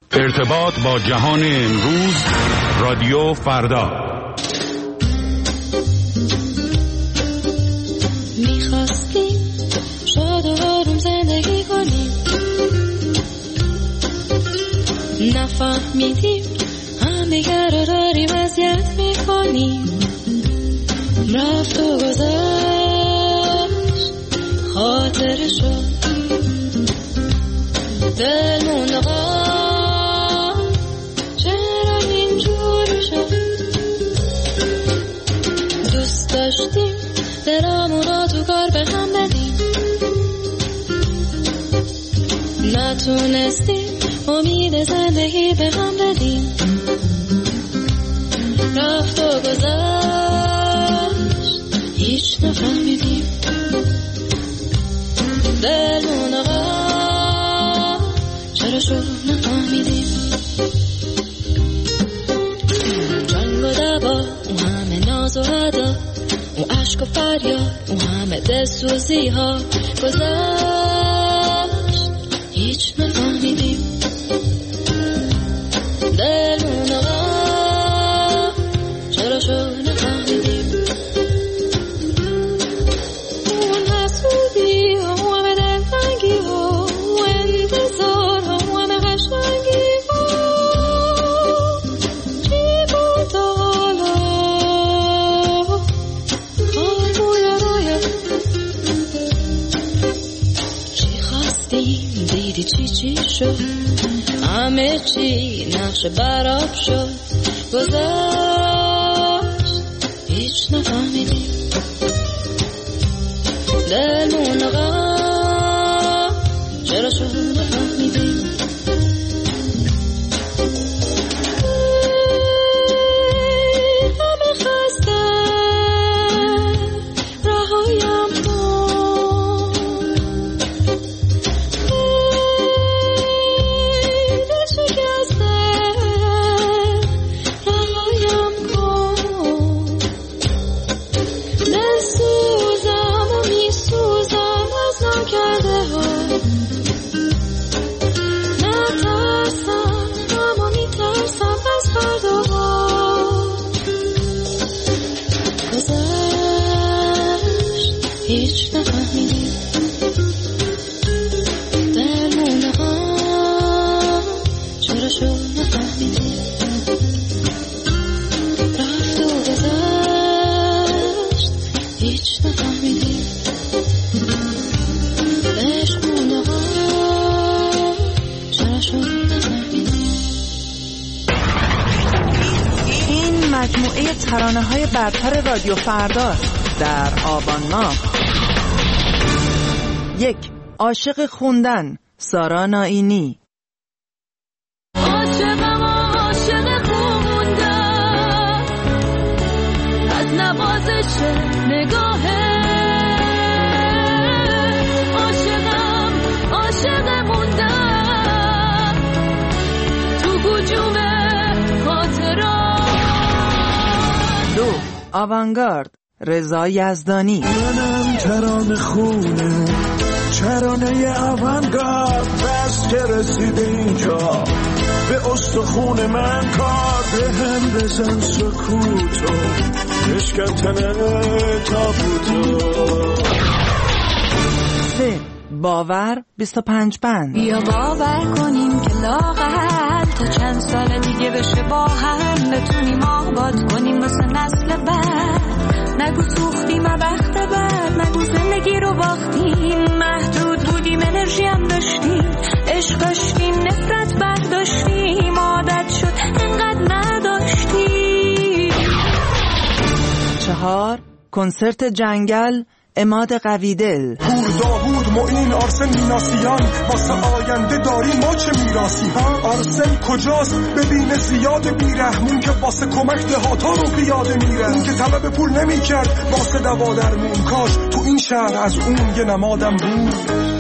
ارتباط با جهان امروز، رادیو فردا. میخواستیم شاد و آروم زندگی کنیم، نفهمیدیم همدیگر رو داریم اذیت میکنیم. رفت و گذشت خاطرشو، دلمون نقام چرا اینجور شد. دوست داشتیم دلمون رو تو کار به هم بدیم، نتونستیم امید زندگی به هم بدیم. رفت و گذشت هیچ نفهمیدیم، دلمون آقا چرا شد نفهمیدیم. جنگ و دعوا، اون همه ناز و ادا، اون عشق و فریاد، اون همه دلسوزی ها گذشت هیچ نفهمیدیم. دلمون آقا چرا شد نفهمیدیم. اون حسودی ها، اون همه دلتنگی ها، اون انتظار ها، اون همه قشنگی ها، چی بود تا حالا خواهی رویا. چی خواستیم دیدی چی شد، همه چی نقش براب شد، گذشت هیچ نفهمیدیم. دلمون آقا چرا شد نفهمیدیم. همه خسته رهایم کن، دل شکسته رهایم کن. دل سوزم و میسوزم از نکرده ها، نترسم اما میترسم از فردا ها. گذشت هیچ نفهمیدیم، دلمون ها چرا شد نفهمیدیم. رفت و گذشت هیچ نفهمیدیم، عشقمون ها چرا شد نفهمیدیم. این مجموعه ترانه‌های برتر رادیو فرداست در آبان ماه. 1. عاشق خوندن، سارا نائینی. عاشقم عاشق خوندن، از نوازش نگاهه. عاشقم عاشق موندن تو گوجوم خاطرات. 2. آوانگارد، رضا یزدانی. منم ترانه خونه، ترانه آوانگارد، بس که رسیده اینجا به استخون من کار. به هم بزن سکوتو، بشکن تابوتو. 3. باور، 25 بند. بیا باور کنیم که لااقل تا چند سال دیگه بشه با هم بتونیم آباد کنیم واسه نسل بعد. نگو سوختیم وقت بعد، نگو زندگی رو باختیم، محدود بودیم انرژی هم داشتیم، عشق داشتیم نفرت برداشتیم، عادت شد انقدر نداشتیم. 4. کنسرت جنگل، عماد قویدل. پور داوود معین آرسن میناسیان، واسه آینده داریم ما چه میراسی ها. آرسن کجاست ببین زیاد بیرحمون که واسه کمک دهاتا رو پیاده میره. اون که طلب پول نمیکرد واسه دوا درمون، کاش تو این شهر از اون یه نمادم بود.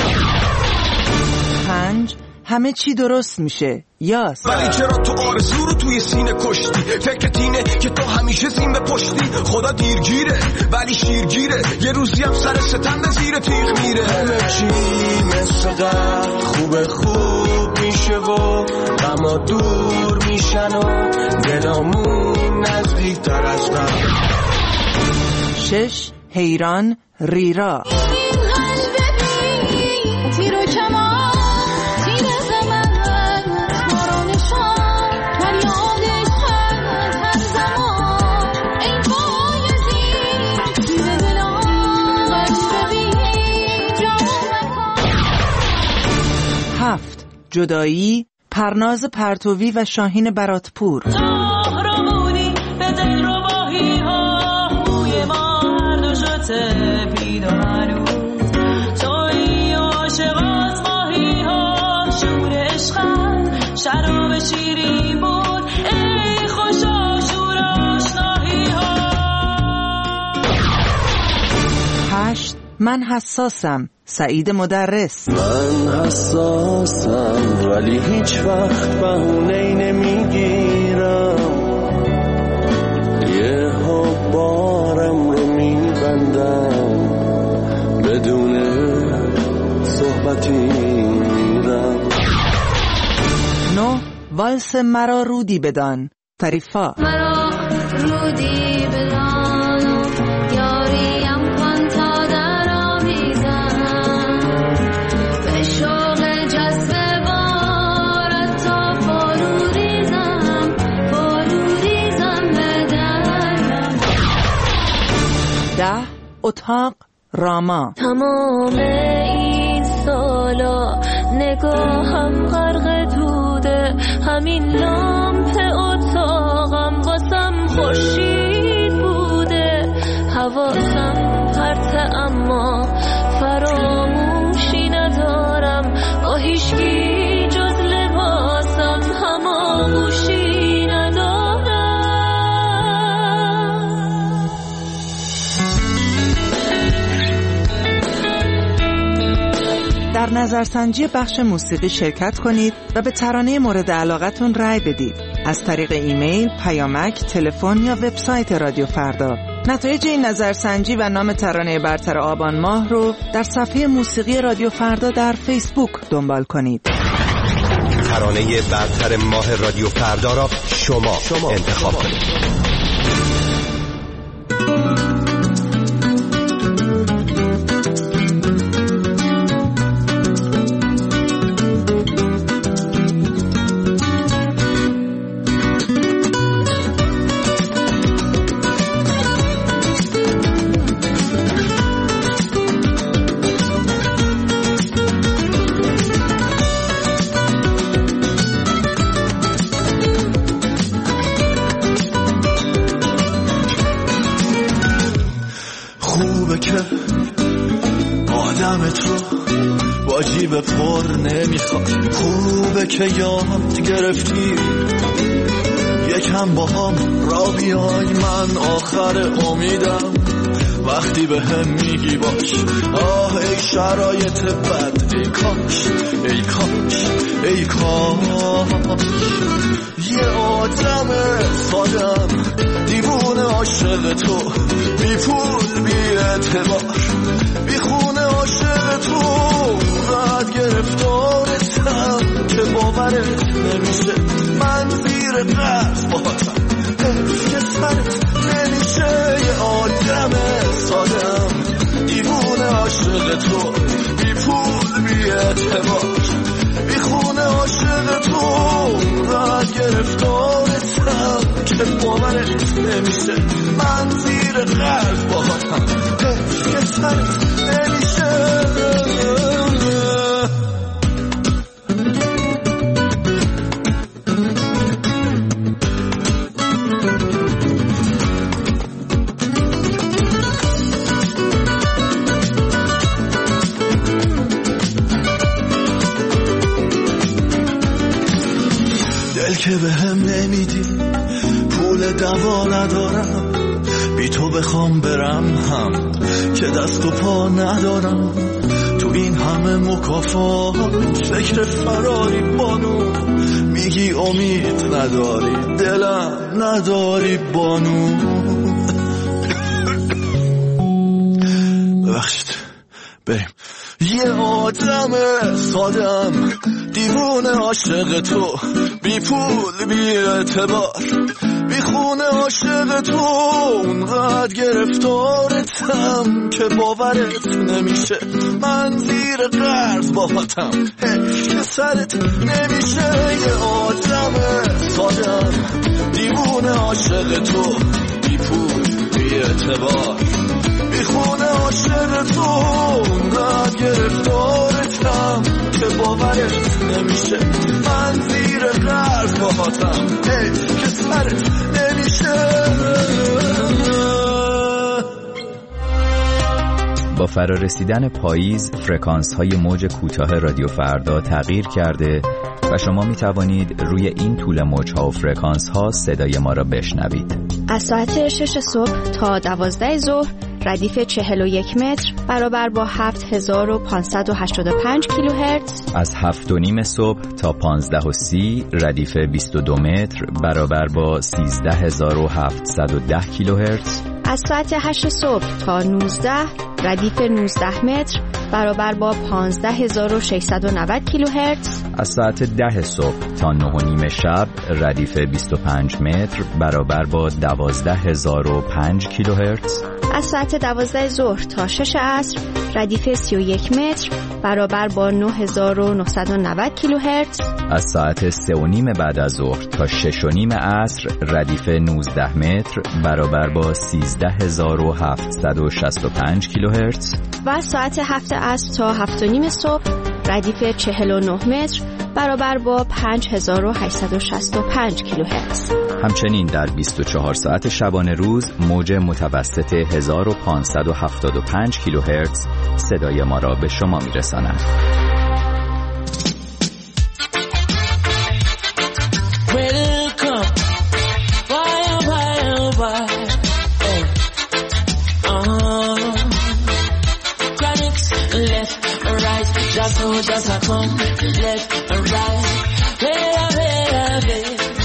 5. همه چی درست میشه، یاس. ولی چرا تو آرزو رو توی سینه کشتی؟ فکرت اینه که تو همیشه زین به پشتی. خدا دیرگیره ولی شیرگیره، یه روزی هم سر ستم به زیر تیغ میره. همه چی مثل قبل خوب میشه و غم اما دور میشن و دلامون نزدیک تر از قبل. 6. حیران ریرا. جدایی پرناز پرتوی و شاهین براتپور. رامونی به دل رباهی ها بوی ما هر دو شده پیدا هنوز توی عاشقات ماهی ها شور عشقم شراب شیرین بود ای خوشا شور آشناهی ها. 8. من حساسم سعید مدرس. من حساسم ولی هیچ وقت بهونه‌ای نمیگیرم، یه بارم رو میبندم بدون صحبتی میرم. 9. والس مرا رودی بدان فریفا. مرا رودی بدان یاریم کن تا در آمیزم به شوق جذب بارت تا فرو ریزم به درم. 10. اتاق راما. تمام این سالا نگاهم غرق دوده همین لامپ اتاقم واسم خورشید بوده حواسم پرته اما فراموشی ندارم با هیچکی جز لباسم هماغوشی ندارم. در نظرسنجی بخش موسیقی شرکت کنید و به ترانه مورد علاقتون رأی بدید از طریق ایمیل، پیامک، تلفن یا وبسایت رادیو فردا. نتایج این نظرسنجی و نام ترانه برتر آبان ماه رو در صفحه موسیقی رادیو فردا در فیسبوک دنبال کنید. ترانه برتر ماه رادیو فردا را شما انتخاب کنید. خوبه که آدمت رو با جیب پر نمیخواد، خوبه که یاد گرفتی یکم با هم را بیای، من آخر امیدم وقتی به هم میگی باش. آه ای شرایط بد، ای کاش ای کاش ای کاش یه آدم سادم دیوونه عاشق تو، بی پول بی اعتبار بی خونه عاشق تو، راحت گرفتارتم که باورت نمیشه، من زیر قرض باهاتم حیف که سرت نمیشه. یه آدم سادم دیوونه عاشق تو، بی پول بی اعتبار بی خونه عاشق تو، راحت گرفتارتم که باورت نمیشه، من زیر قرض باهاتم حیف که سرت نمیشه. دل که به هم نمیدی، پول دوا ندارم، بی تو بخوام برم هم که دست و پا ندارم، تو این همه مکافات فکر فراری بانو، میگی امید نداری دلم نداری بانو. ببخشید بریم. یه آدم سادم دیوونه عاشق تو، بی پول بی اعتبار، بی خونه عاشق تو، اونقدر گرفتارتم که باورت نمیشه من زیر قرض باهاتم، که سرت نمیشه. یه آدم سادم دیوونه عاشق تو، بی پول بی اعتبار، بی خونه عاشق تو، اونقدر گرفتارتم که باورت نمیشه من زیر قرض باهاتم، که سرت نمیشه. با فرارسیدن پاییز فرکانس های موج کوتاه رادیو فردا تغییر کرده و شما می توانید روی این طول موج ها و فرکانس ها صدای ما را بشنوید. از ساعت 6 صبح تا 12 ظهر ردیف 41 متر برابر با 7585 کیلوهرتز. از 7:30 صبح تا 15:30 ردیف 22 متر برابر با 13710 کیلوهرتز. از ساعت 8 صبح تا 19 ردیف 19 متر برابر با 15690 کیلوهرتز. از ساعت 10 صبح تا 9:30 شب ردیف 25 متر برابر با 12005 کیلوهرتز. از ساعت 12 ظهر تا 6 عصر ردیف 31 متر برابر با 9990 کیلوهرتز. از ساعت 3:30 بعد از ظهر تا 6:30 عصر ردیف 19 متر برابر با 13765 کیلوهرتز. و از ساعت 7 عصر تا 7:30 صبح ردیف 49 متر برابر با 5865 کیلوهرتز. همچنین در 24 ساعت شبانه روز موج متوسط 1575 کیلوهرتز صدای ما را به شما میرساند. Just a come left and right, hey.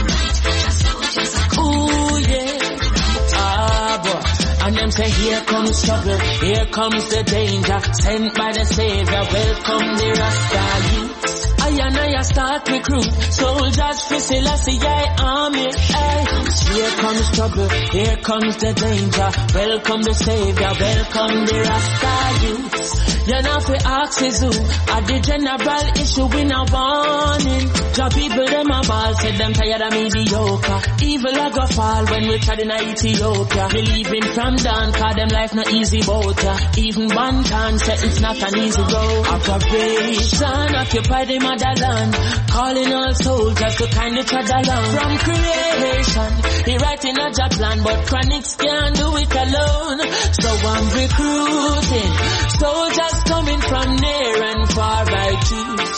Ooh yeah, boy. And them say here comes trouble, here comes the danger, sent by the Savior. Welcome the Rasta youths. I start recruit soldiers for Selassie army. Hey. Here comes trouble, here comes the danger. Welcome the Savior, welcome the Rasta youths. You know fi ask is who at the general issue we no warning. The people them a ball said them tired of mediocre. Evil a go fall when we tried in Ethiopia. Believing from down cause them life no easy boat ya. Even one can say it's not an easy road. Operation occupy the motherland, calling all soldiers to kindly tread along. From creation he writing a job plan, but Chronics can't do it alone. So I'm recruiting soldiers coming from near and far by choose,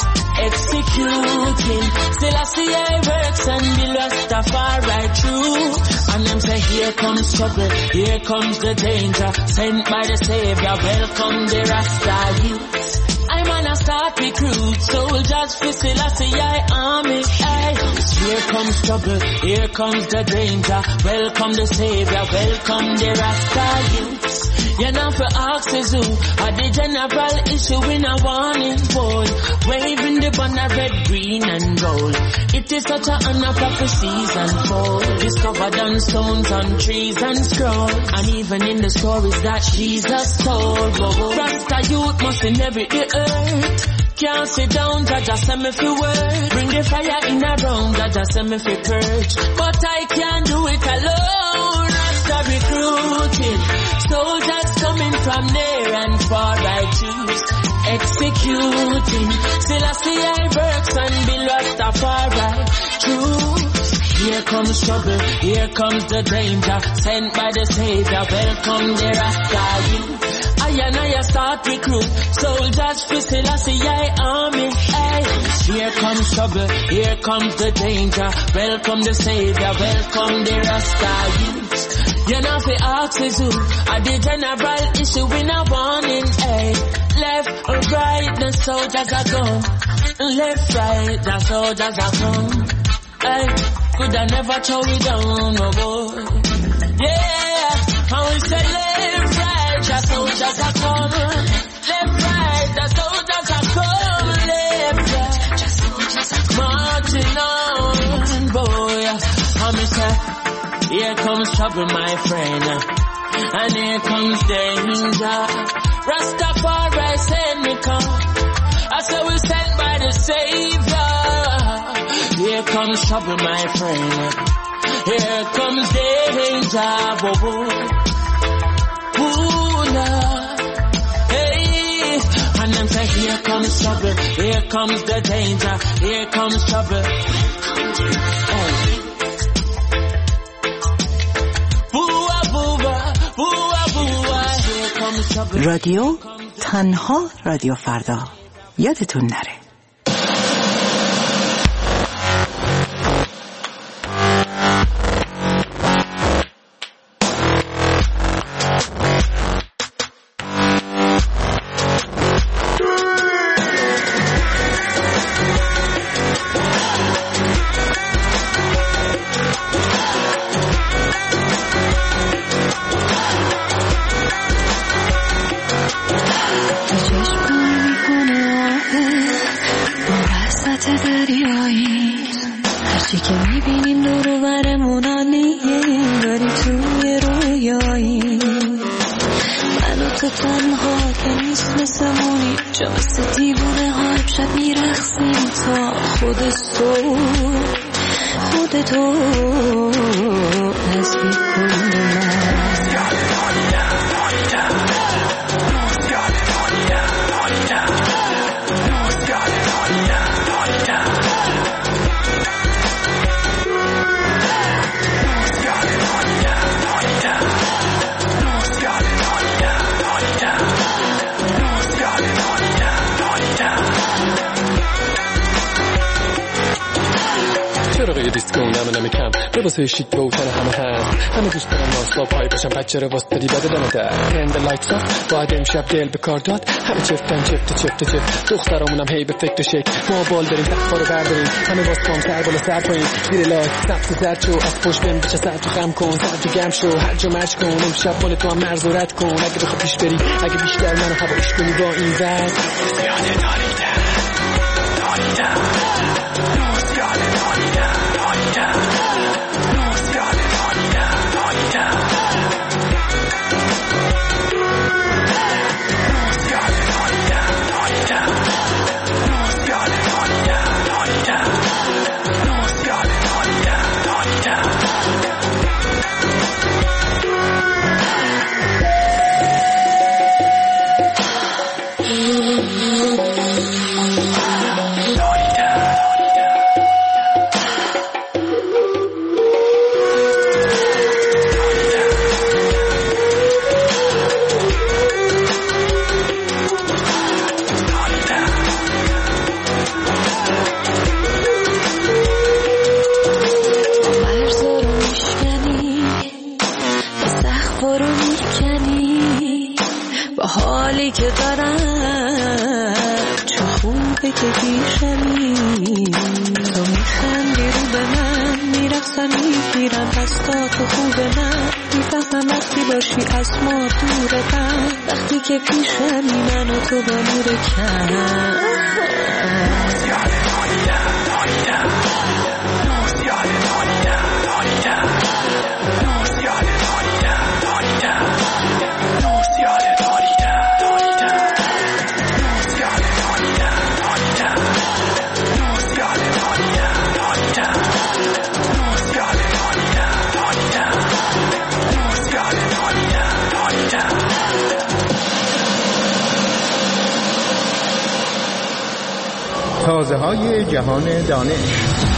executing Selassie works and the Rastafari true. And them say here comes trouble, here comes the danger, sent by the Savior. Welcome the Rasta youths. I'm on a start recruit soldiers for Selassie army. Hey. Here comes trouble, here comes the danger. Welcome the Savior, welcome the Rasta youths. You know for ask is who at the general issue in a warning board, waving the banner red, green and gold. It is such an honor prophecies unfold, discovered on stones, on trees and scrolls, and even in the stories that Jesus told. Rasta youth must inherit the earth. Can't sit down, Jaja send me for word. Bring the fire in a room, Jaja send me for purge. But I can't do it alone. Rasta recruiting soldiers coming from near and far. I choose executing Selassie works and Bill Rastafari true. Here comes trouble, here comes the danger, sent by the Savior. Welcome the Rasta youth. I start recruit soldiers for Selassie army. Hey. Here comes trouble, here comes the danger. Welcome the Savior, welcome the Rasta youths. You know fi ask is who at the general issue in a warning. Hey. Left or right, the soldiers are gone. Left, right, the soldiers are gone. Hey. Could I never throw it down, oh boy. Yeah, I will say left, right, the soldiers are coming. Left, right, the soldiers are coming. Left, right, the soldiers are coming. Marching on. Here comes trouble, my friend, and here comes danger. Rastafari send me come, I say we sent by the Savior. Here comes trouble, my friend, here comes danger. Ooh, nah. Hey, and them say here comes trouble, here comes the danger, here comes trouble. Hey. رادیو تنها رادیو فردا، یادتون نره. واسه شیک به اوتن همه هست، همه دوست دارن ناسلا پای باشن، بچه رو واسه دادی بده دمه در هند لایتس آف باید امشب دل به کار داد، همه چفتن چفت دخترامونم هی به فکر شک، ما بال داریم تخفا رو برداریم، همه باز کام سر بالا سر پایین زیر لایت سبز زرد شو، از پشت بهم بچه سر تو خم کن، سر تو گم شو، هر جا مرج کن، امشب مال تو هم مرز و رد کن، اگه بخواه پیش بری، اگه بیشتر منو هوایش کنی با این وز زیاده داریدم وقتی که پیشمی من و تو با نور کم تازه های جهان دانش.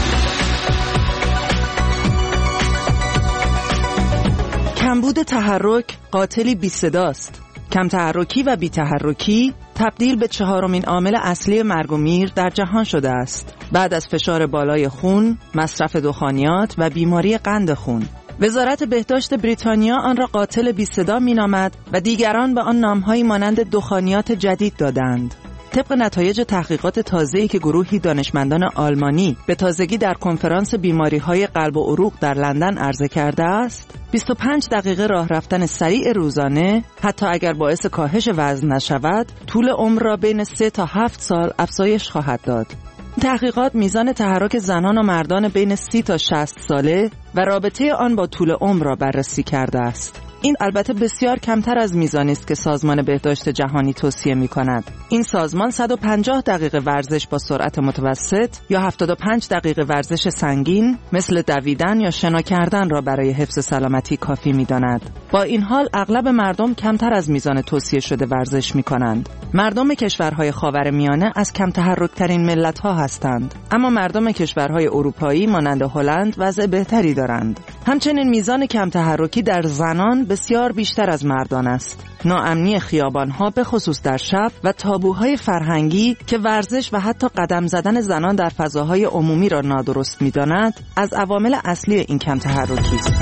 کمبود تحرک قاتلی بی صداست. کم تحرکی و بی تحرکی تبدیل به چهارمین عامل اصلی مرگ و میر در جهان شده است، بعد از فشار بالای خون، مصرف دخانیات و بیماری قند خون. وزارت بهداشت بریتانیا آن را قاتل بی صدا می‌نامد و دیگران به آن نام‌هایی مانند دخانیات جدید دادند. طبق نتایج تحقیقات تازه‌ای که گروهی دانشمندان آلمانی به تازگی در کنفرانس بیماری‌های قلب و عروق در لندن عرضه کرده است، 25 دقیقه راه رفتن سریع روزانه حتی اگر باعث کاهش وزن نشود، طول عمر را بین 3 تا 7 سال افزایش خواهد داد. تحقیقات میزان تحرک زنان و مردان بین 30 تا 60 ساله و رابطه آن با طول عمر را بررسی کرده است. این البته بسیار کمتر از میزانی است که سازمان بهداشت جهانی توصیه می‌کند. این سازمان 150 دقیقه ورزش با سرعت متوسط یا 75 دقیقه ورزش سنگین مثل دویدن یا شنا کردن را برای حفظ سلامتی کافی می‌داند. با این حال اغلب مردم کمتر از میزان توصیه شده ورزش می‌کنند. مردم کشورهای خاورمیانه از کم تحرک‌ترین ملت‌ها هستند، اما مردم کشورهای اروپایی مانند هلند وضع بهتری دارند. همچنین میزان کم تحرکی در زنان بسیار بیشتر از مردان است. ناامنی خیابان‌ها به خصوص در شب و تابوهای فرهنگی که ورزش و حتی قدم زدن زنان در فضاهای عمومی را نادرست می‌داند، از عوامل اصلی این کم تحرکی است.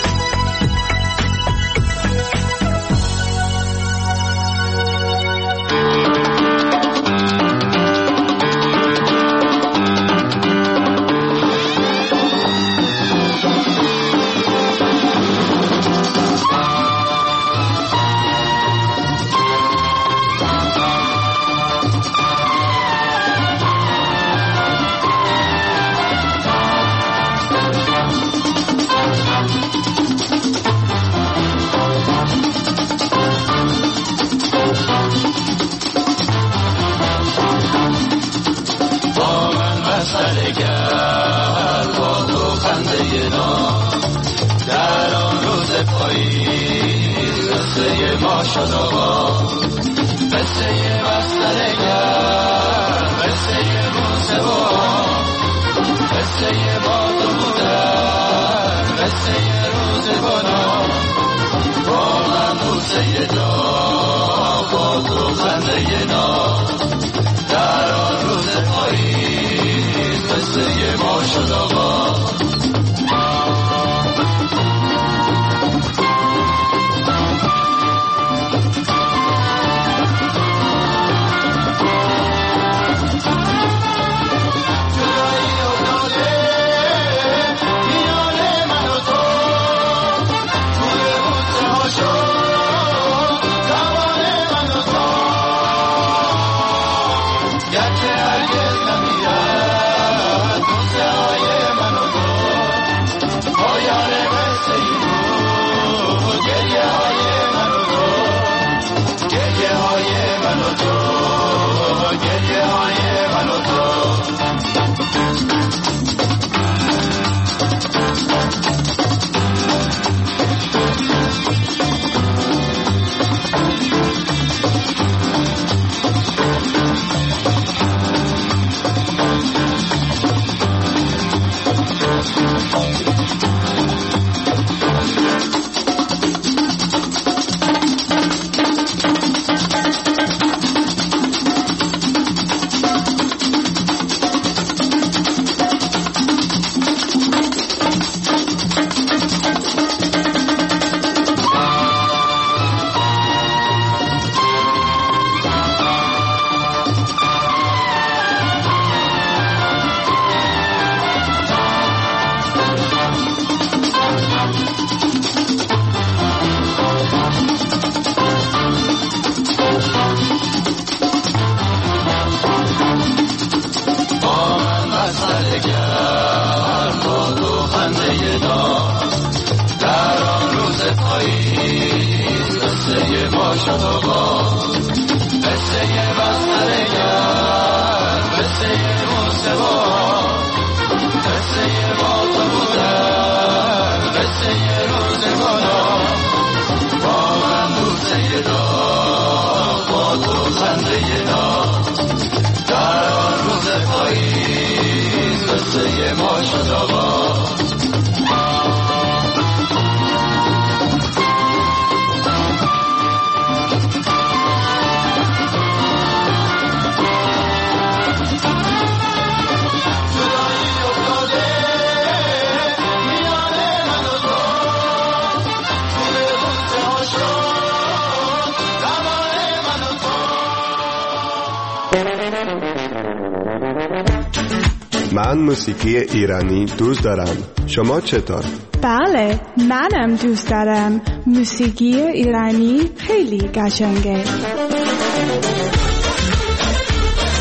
من موسیقی ایرانی دوست دارم. شما چطور؟ بله، منم دوست دارم. موسیقی ایرانی خیلی قشنگه.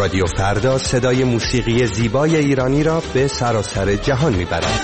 رادیو فردا صدای موسیقی زیبای ایرانی را به سراسر جهان میبرد.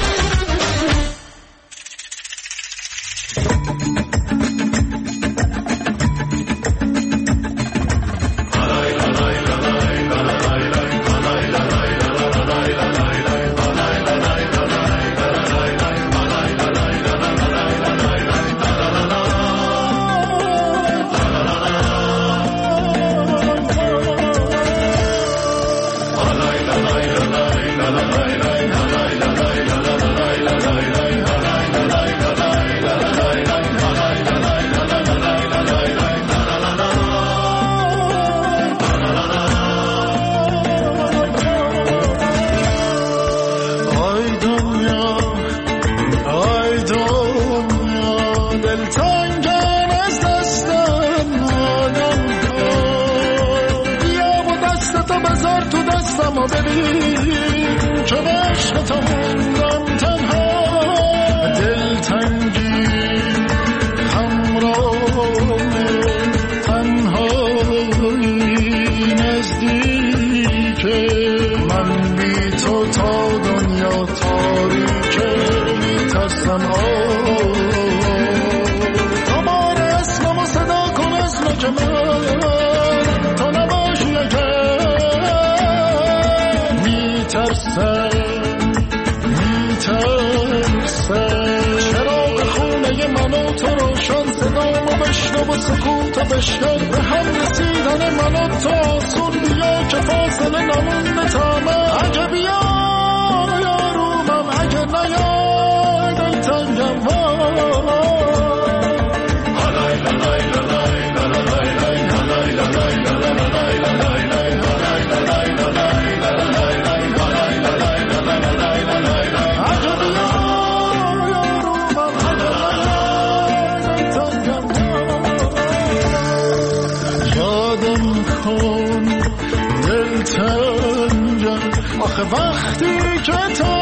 وقتی که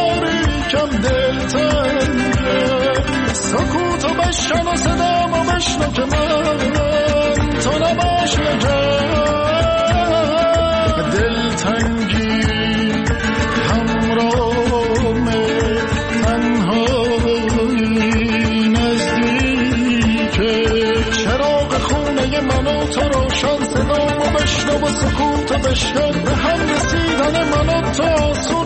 تاریکم دلتنگه سکوتو بشنو و صدامو بشنو که من تو نباش نگه دلتنگی همراهمه تنهایی نزدیکه چراغ خونه من و تو روشن صدامو بشنو و سکوتو بشنو به هم رسیدن من و تو